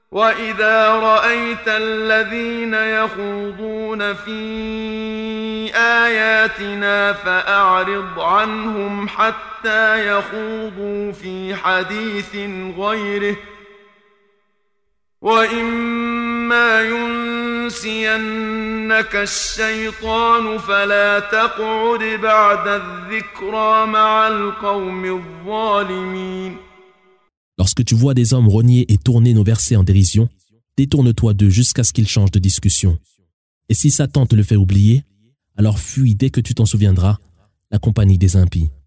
وإذا رأيت الذين يخوضون في آياتنا فأعرض عنهم حتى يخوضوا في حديث غيره وإما ينسينك الشيطان فلا تقعد بعد الذكرى مع القوم الظالمين. Lorsque tu vois des hommes renier et tourner nos versets en dérision, détourne-toi d'eux jusqu'à ce qu'ils changent de discussion. Et si Satan te le fait oublier, alors fuis dès que tu t'en souviendras la compagnie des impies.